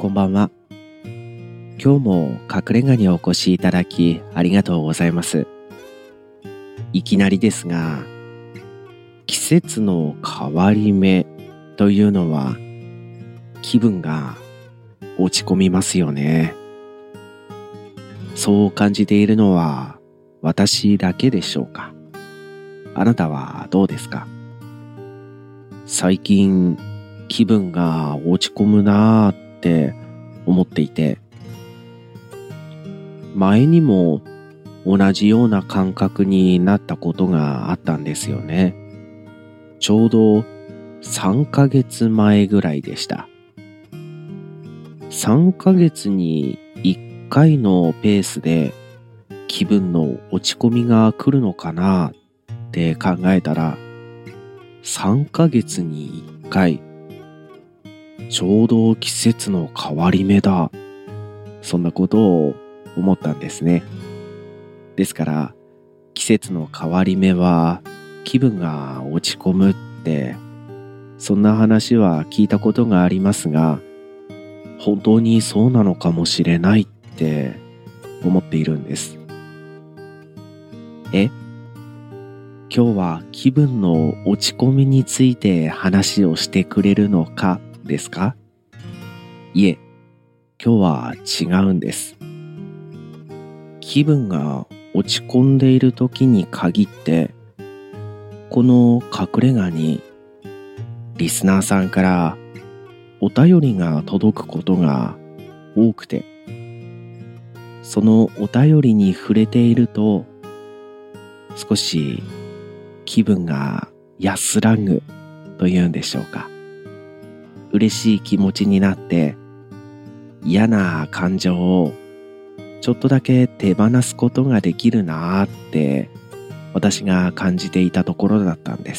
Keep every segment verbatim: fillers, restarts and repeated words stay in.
こんばんは。今日も隠れ家にお越しいただきありがとうございます。いきなりですが、季節の変わり目というのは気分が落ち込みますよね。そう感じているのは私だけでしょうか。あなたはどうですか？最近気分が落ち込むなーって思っていて、前にも同じような感覚になったことがあったんですよね。ちょうどさんかげつまえぐらいでした。さんかげつにいっかいのペースで気分の落ち込みが来るのかなって考えたら、さんかげつにいっかい、ちょうど季節の変わり目だ。そんなことを思ったんですね。ですから、季節の変わり目は気分が落ち込むって、そんな話は聞いたことがありますが、本当にそうなのかもしれないって思っているんです。え？今日は気分の落ち込みについて話をしてくれるのかですか？いえ、今日は違うんです。気分が落ち込んでいる時に限って、この隠れ家にリスナーさんからお便りが届くことが多くて、そのお便りに触れていると少し気分が安らぐというんでしょうか。嬉しい気持ちになって嫌な感情をちょっとだけ手放すことができるなーって私が感じていたところだったんです。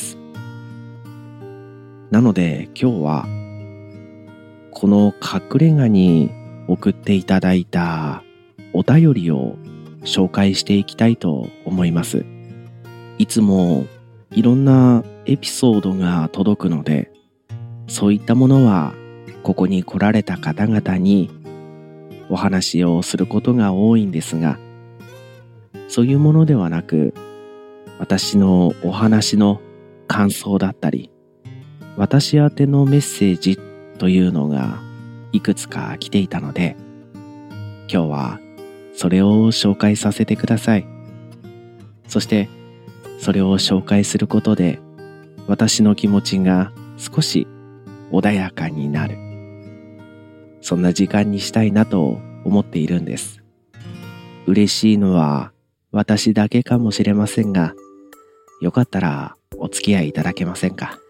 なので今日はこの隠れ家に送っていただいたお便りを紹介していきたいと思います。いつもいろんなエピソードが届くので、そういったものはここに来られた方々にお話をすることが多いんですが、そういうものではなく、私のお話の感想だったり、私宛てのメッセージというのがいくつか来ていたので、今日はそれを紹介させてください。そしてそれを紹介することで、私の気持ちが少し穏やかになる。そんな時間にしたいなと思っているんです。嬉しいのは私だけかもしれませんが、よかったらお付き合いいただけませんか？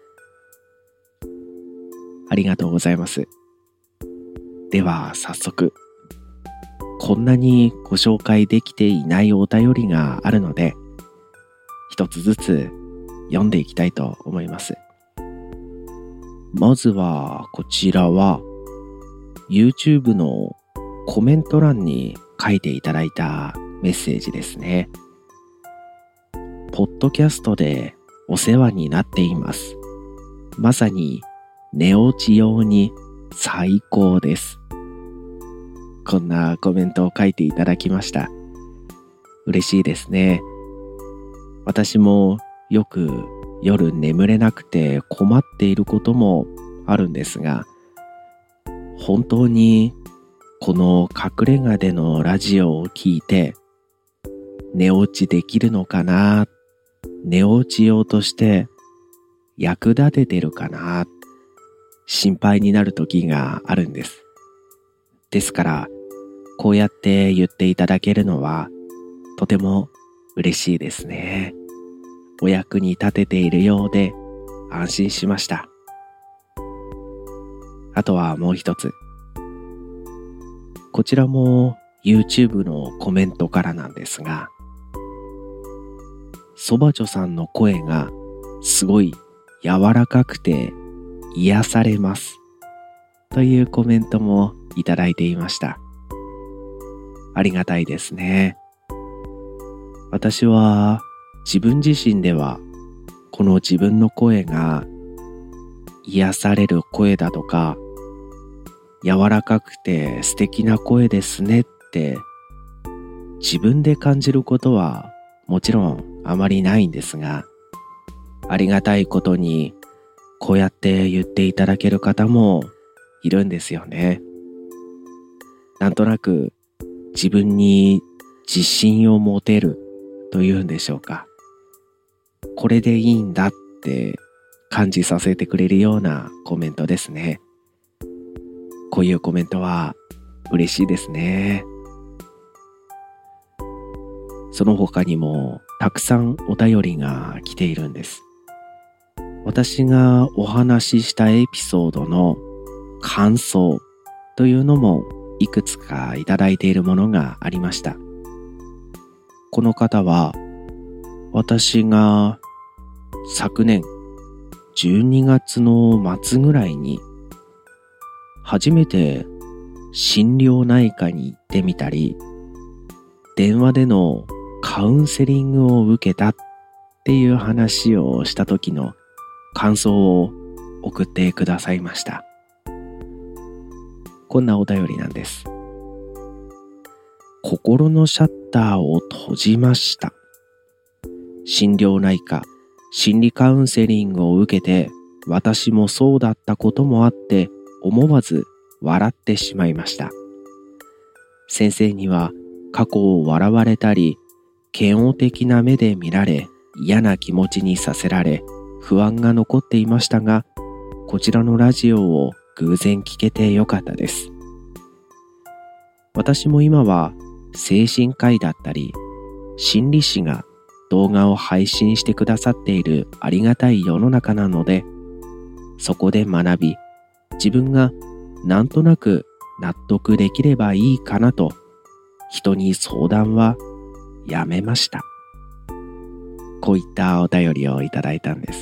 ありがとうございます。では早速、こんなにご紹介できていないお便りがあるので、一つずつ読んでいきたいと思います。まずはこちらは YouTube のコメント欄に書いていただいたメッセージですね。ポッドキャストでお世話になっています。まさに寝落ち用に最高です。こんなコメントを書いていただきました。嬉しいですね。私もよく夜眠れなくて困っていることもあるんですが、本当にこの隠れ家でのラジオを聞いて寝落ちできるのかな、寝落ち用として役立ててるかな、心配になる時があるんです。ですからこうやって言っていただけるのはとても嬉しいですね。お役に立てているようで安心しました。あとはもう一つ。こちらも YouTube のコメントからなんですが、そばちょさんの声がすごい柔らかくて癒されますというコメントもいただいていました。ありがたいですね。私は自分自身ではこの自分の声が癒される声だとか、 柔らかくて素敵な声ですねって自分で感じることはもちろんあまりないんですが、ありがたいことにこうやって言っていただける方もいるんですよね。なんとなく自分に自信を持てるというんでしょうか。これでいいんだって感じさせてくれるようなコメントですね。こういうコメントは嬉しいですね。その他にもたくさんお便りが来ているんです。私がお話ししたエピソードの感想というのもいくつかいただいているものがありました。この方は私が昨年じゅうにがつの末ぐらいに初めて心療内科に行ってみたり、電話でのカウンセリングを受けたっていう話をした時の感想を送ってくださいました。こんなお便りなんです。心のシャッターを閉じました。心療内科、心理カウンセリングを受けて、私もそうだったこともあって思わず笑ってしまいました。先生には過去を笑われたり、嫌悪的な目で見られ、嫌な気持ちにさせられ、不安が残っていましたが、こちらのラジオを偶然聞けてよかったです。私も今は精神科医だったり、心理師が動画を配信してくださっているありがたい世の中なので、そこで学び、自分がなんとなく納得できればいいかなと、人に相談はやめました。こういったお便りをいただいたんです。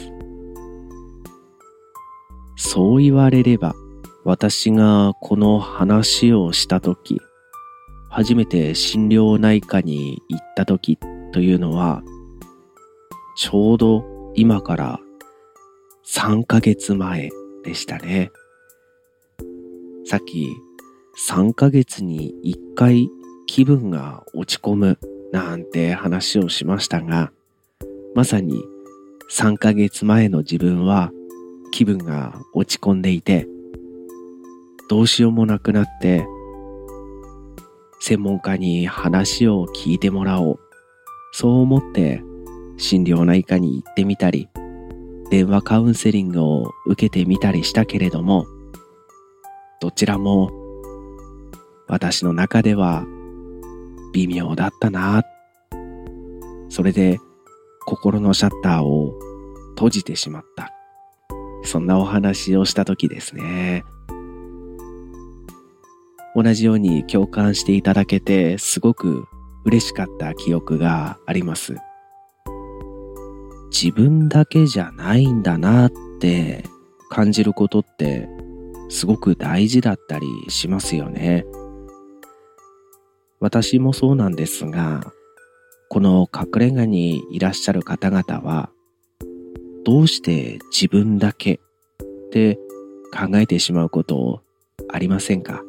そう言われれば、私がこの話をしたとき、初めて心療内科に行ったときというのは、ちょうど今からさんかげつまえでしたね。さっきさんかげつにいっかい気分が落ち込むなんて話をしましたが、まさにさんかげつまえの自分は気分が落ち込んでいて、どうしようもなくなって、専門家に話を聞いてもらおう。そう思って心療内科に行ってみたり、電話カウンセリングを受けてみたりしたけれども、どちらも私の中では微妙だったな。それで心のシャッターを閉じてしまった。そんなお話をした時ですね。同じように共感していただけてすごく嬉しかった記憶があります。自分だけじゃないんだなって感じることってすごく大事だったりしますよね。私もそうなんですが、この隠れ家にいらっしゃる方々は、どうして自分だけって考えてしまうことありませんか？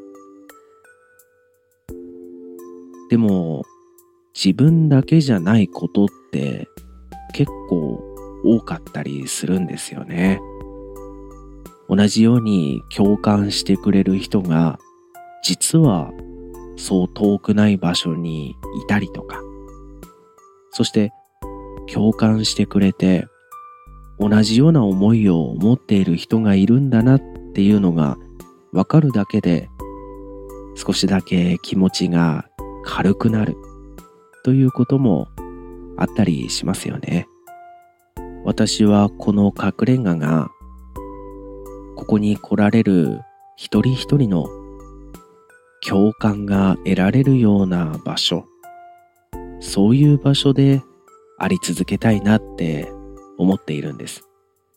でも、自分だけじゃないことって結構多かったりするんですよね。同じように共感してくれる人が実はそう遠くない場所にいたりとか、そして共感してくれて同じような思いを持っている人がいるんだなっていうのがわかるだけで、少しだけ気持ちが軽くなるということもあったりしますよね。私はこの隠れ家がここに来られる一人一人の共感が得られるような場所、そういう場所であり続けたいなって思っているんです。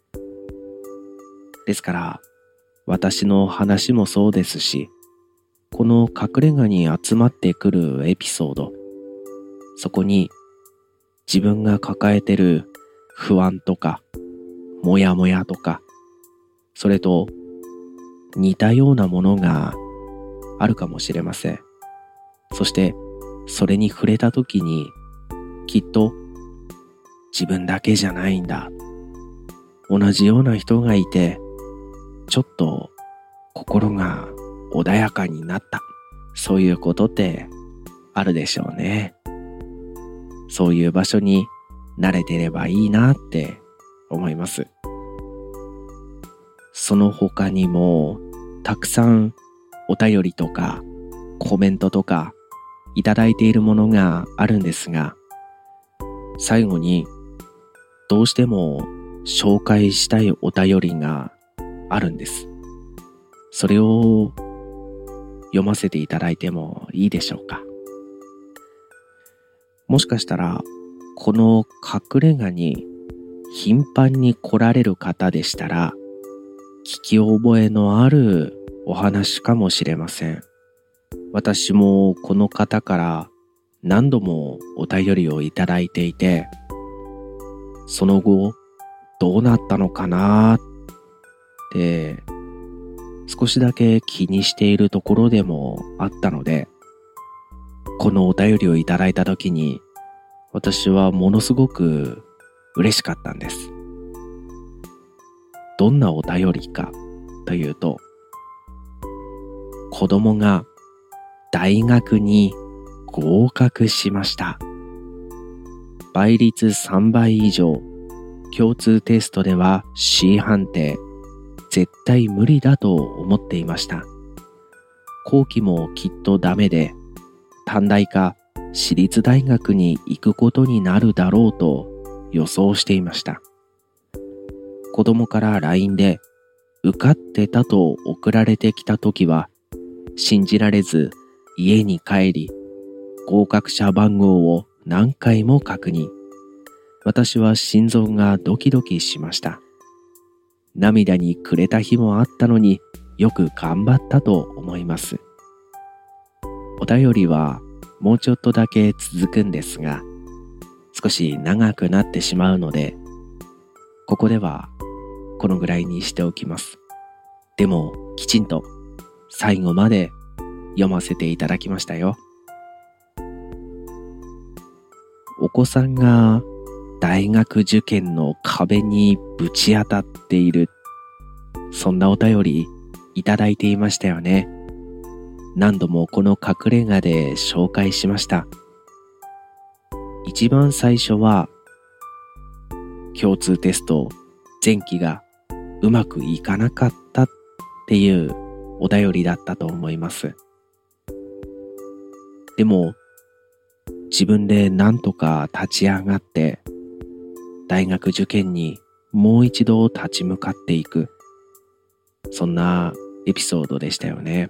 ですから私の話もそうですし、この隠れ家に集まってくるエピソード、そこに自分が抱えてる不安とかモヤモヤとか、それと似たようなものがあるかもしれません。そしてそれに触れた時にきっと自分だけじゃないんだ、同じような人がいてちょっと心が穏やかになった、そういうことってあるでしょうね。そういう場所に慣れてればいいなって思います。その他にもたくさんお便りとかコメントとかいただいているものがあるんですが、最後にどうしても紹介したいお便りがあるんです。それを読ませていただいてもいいでしょうか。もしかしたらこの隠れ家に頻繁に来られる方でしたら聞き覚えのあるお話かもしれません。私もこの方から何度もお便りをいただいていて、その後どうなったのかなって少しだけ気にしているところでもあったので、このお便りをいただいた時に私はものすごく嬉しかったんです。どんなお便りかというと、子供が大学に合格しました。倍率さんばい以上、共通テストでは C 判定、絶対無理だと思っていました。後期もきっとダメで、短大か私立大学に行くことになるだろうと予想していました。子供から ライン で受かってたと送られてきた時は信じられず家に帰り合格者番号を何回も確認。私は心臓がドキドキしました。涙に暮れた日もあったのによく頑張ったと思います。お便りはもうちょっとだけ続くんですが、少し長くなってしまうので、ここではこのぐらいにしておきます。でもきちんと最後まで読ませていただきましたよ。お子さんが大学受験の壁にぶち当たっている、そんなお便りいただいていましたよね。何度もこの隠れ家で紹介しました。一番最初は共通テスト前期がうまくいかなかったっていうお便りだったと思います。でも自分で何とか立ち上がって大学受験にもう一度立ち向かっていく、そんなエピソードでしたよね。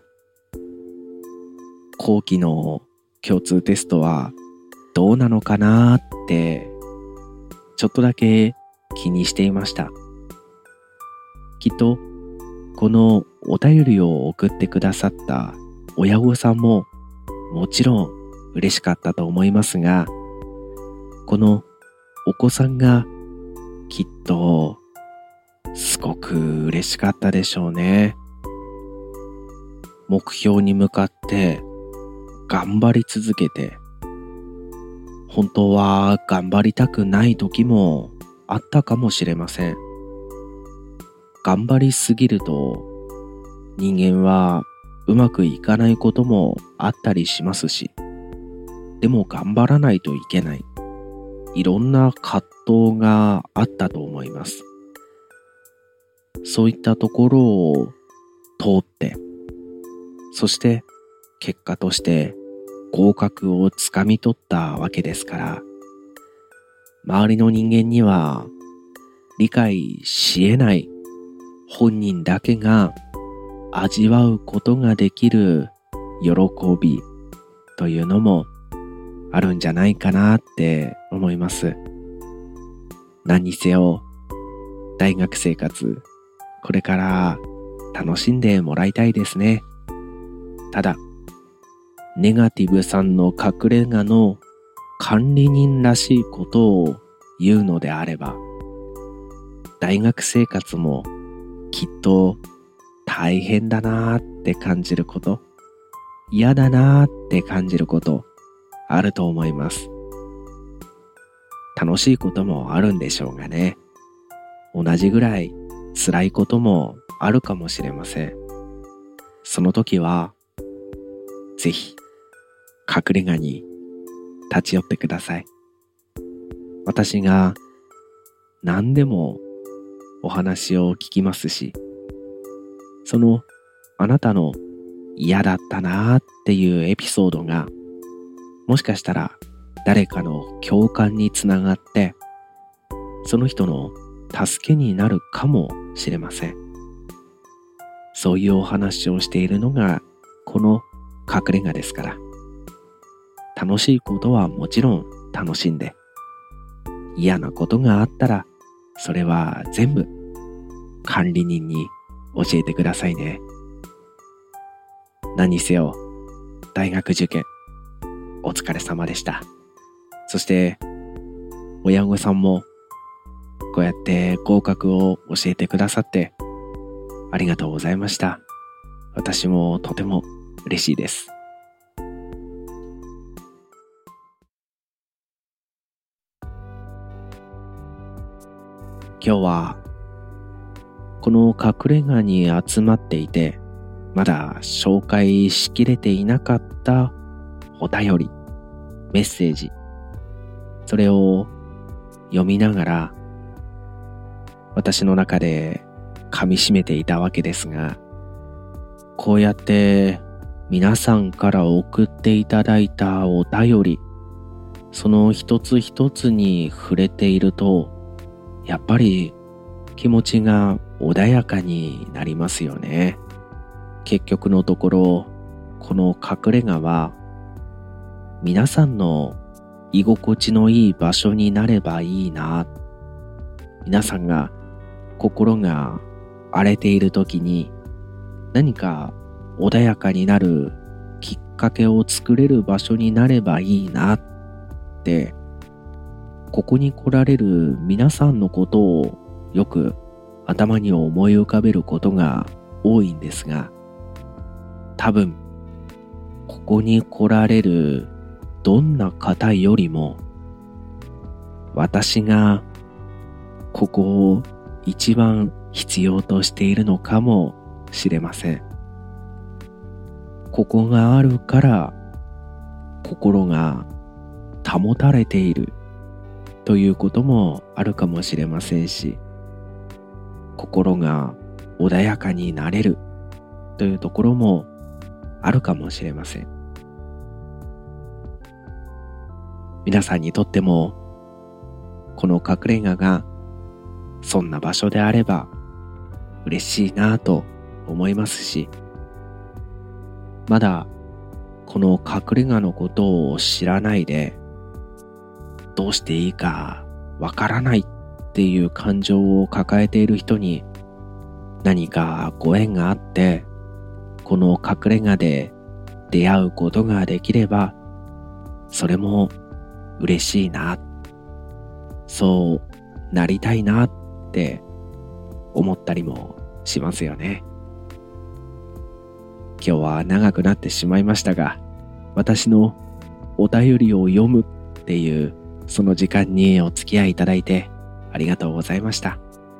後期の共通テストはどうなのかなってちょっとだけ気にしていました。きっとこのお便りを送ってくださった親御さんももちろん嬉しかったと思いますが、このお子さんがきっとすごく嬉しかったでしょうね。目標に向かって頑張り続けて、本当は頑張りたくない時もあったかもしれません。頑張りすぎると人間はうまくいかないこともあったりしますし、でも頑張らないといけない、いろんな葛藤があったと思います。そういったところを通って、そして結果として合格をつかみ取ったわけですから、周りの人間には理解し得ない本人だけが味わうことができる喜びというのもあるんじゃないかなって思います。何にせよ大学生活、これから楽しんでもらいたいですね。ただネガティブさんの隠れ家の管理人らしいことを言うのであれば、大学生活もきっと大変だなーって感じること、 嫌だなーって感じることあると思います。楽しいこともあるんでしょうがね。同じぐらい辛いこともあるかもしれません。その時は、ぜひ隠れ家に立ち寄ってください。私が何でもお話を聞きますし、そのあなたの嫌だったなーっていうエピソードが、もしかしたら誰かの共感につながって、その人の助けになるかもしれません。そういうお話をしているのがこの隠れ家ですから。楽しいことはもちろん楽しんで、嫌なことがあったらそれは全部管理人に教えてくださいね。何にせよ大学受験お疲れ様でした。そして親御さんもこうやって合格を教えてくださってありがとうございました。私もとても嬉しいです。今日はこの隠れ家に集まっていてまだ紹介しきれていなかったお便り、メッセージ、それを読みながら私の中で噛み締めていたわけですが、こうやって皆さんから送っていただいたお便り、その一つ一つに触れていると、やっぱり気持ちが穏やかになりますよね。結局のところ、この隠れ家は皆さんの居心地のいい場所になればいいな。皆さんが心が荒れている時に何か穏やかになるきっかけを作れる場所になればいいなって、ここに来られる皆さんのことをよく頭に思い浮かべることが多いんですが、多分ここに来られるどんな方よりも私がここを一番必要としているのかもしれません。ここがあるから心が保たれているということもあるかもしれませんし、心が穏やかになれるというところもあるかもしれません。皆さんにとってもこの隠れ家がそんな場所であれば嬉しいなぁと思いますし、まだこの隠れ家のことを知らないでどうしていいかわからないっていう感情を抱えている人に何かご縁があってこの隠れ家で出会うことができればそれも嬉しいな、そうなりたいなって思ったりもしますよね。今日は長くなってしまいましたが、私のお便りを読むっていうその時間にお付き合いいただいてありがとうございました。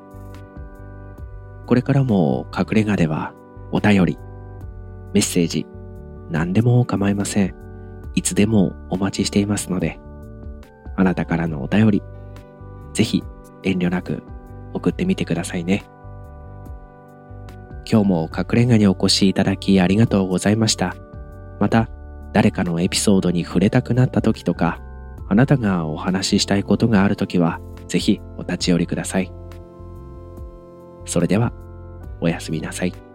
これからも隠れ家ではお便り、メッセージ、何でも構いません。いつでもお待ちしていますので、あなたからのお便り、ぜひ遠慮なく送ってみてくださいね。今日も隠れ家にお越しいただきありがとうございました。また誰かのエピソードに触れたくなった時とか、あなたがお話ししたいことがあるときはぜひお立ち寄りください。それではおやすみなさい。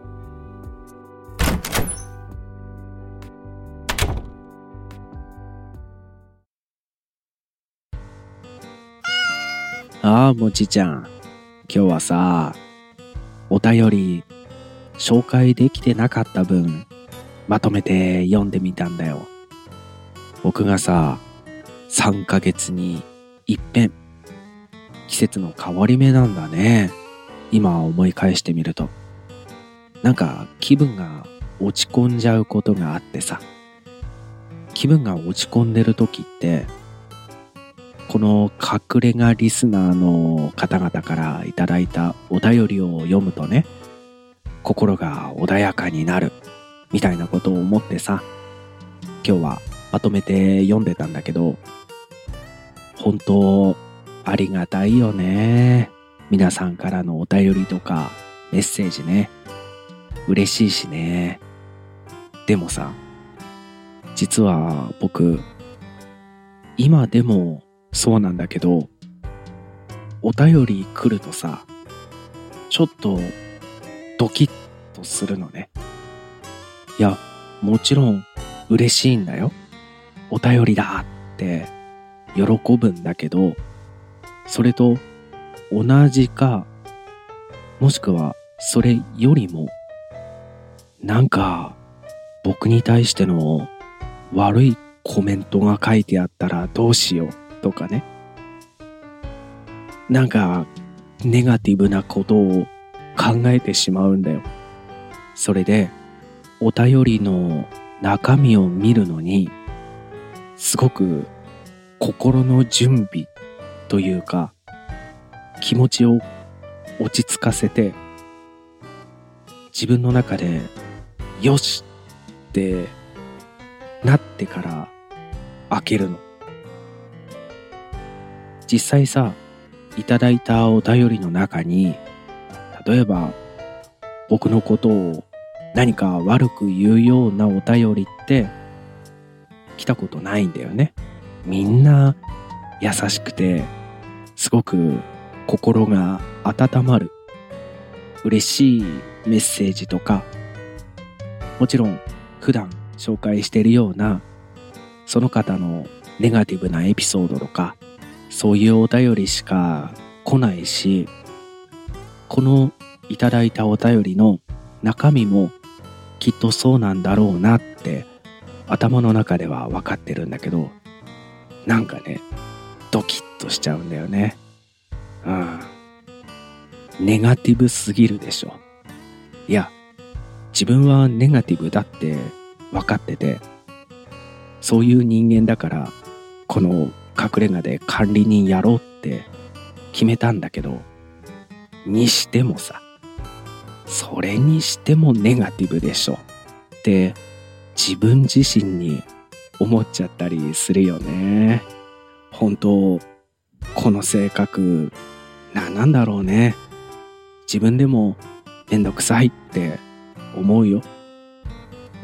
ああ、もちちゃん。今日はさ、お便り紹介できてなかった分、まとめて読んでみたんだよ。僕がさ、さんかげつに一遍、季節の変わり目なんだね。今思い返してみると。なんか気分が落ち込んじゃうことがあってさ、気分が落ち込んでる時って、この隠れ家リスナーの方々からいただいたお便りを読むとね、心が穏やかになるみたいなことを思ってさ、今日はまとめて読んでたんだけど、本当ありがたいよね。皆さんからのお便りとかメッセージね、嬉しいしね。でもさ、実は僕今でもそうなんだけど、お便り来るとさ、ちょっとドキッとするのね。いや、もちろん嬉しいんだよ。お便りだって喜ぶんだけど、それと同じか、もしくはそれよりも、なんか僕に対しての悪いコメントが書いてあったらどうしようとかね。なんかネガティブなことを考えてしまうんだよ。それでお便りの中身を見るのにすごく心の準備というか、気持ちを落ち着かせて、自分の中でよしってなってから開けるの。実際さ、いただいたお便りの中に、例えば僕のことを何か悪く言うようなお便りって来たことないんだよね。みんな優しくて、すごく心が温まる嬉しいメッセージとか、もちろん普段紹介しているようなその方のネガティブなエピソードとか、そういうお便りしか来ないし、このいただいたお便りの中身もきっとそうなんだろうなって頭の中では分かってるんだけど、なんかね、ドキッとしちゃうんだよね。うん。ネガティブすぎるでしょ。いや、自分はネガティブだって分かってて、そういう人間だからこの隠れ家で管理人やろうって決めたんだけど、にしてもさ、それにしてもネガティブでしょって自分自身に思っちゃったりするよね。本当この性格何なんだろうね。自分でもめんどくさいって思うよ。うん。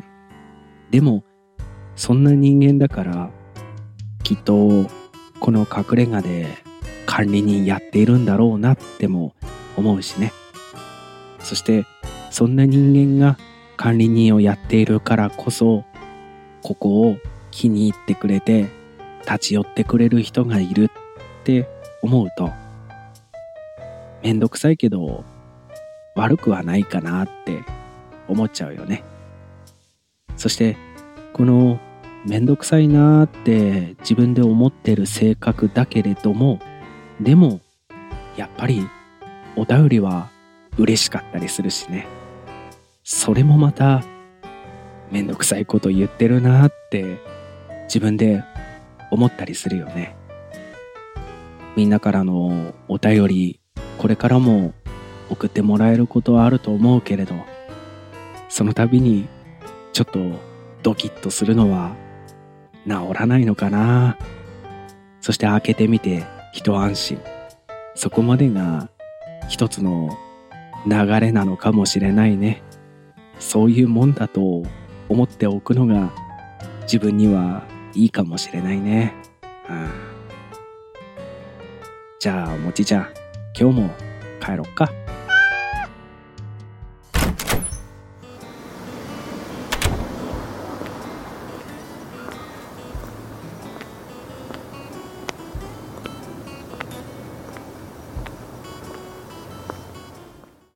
でもそんな人間だからきっとこの隠れ家で管理人やっているんだろうなっても思うしね。そしてそんな人間が管理人をやっているからこそ、ここを気に入ってくれて立ち寄ってくれる人がいるって思うと、めんどくさいけど悪くはないかなって思っちゃうよね。そしてこのめんどくさいなーって自分で思ってる性格だけれども、でもやっぱりお便りは嬉しかったりするしね。それもまためんどくさいこと言ってるなーって自分で思ったりするよね。みんなからのお便り、これからも送ってもらえることはあると思うけれど、その度にちょっとドキッとするのは治らないのかな。そして開けてみて一安心、そこまでが一つの流れなのかもしれないね。そういうもんだと思っておくのが自分にはいいかもしれないね。うん、じゃあもちちゃん、今日も帰ろっか。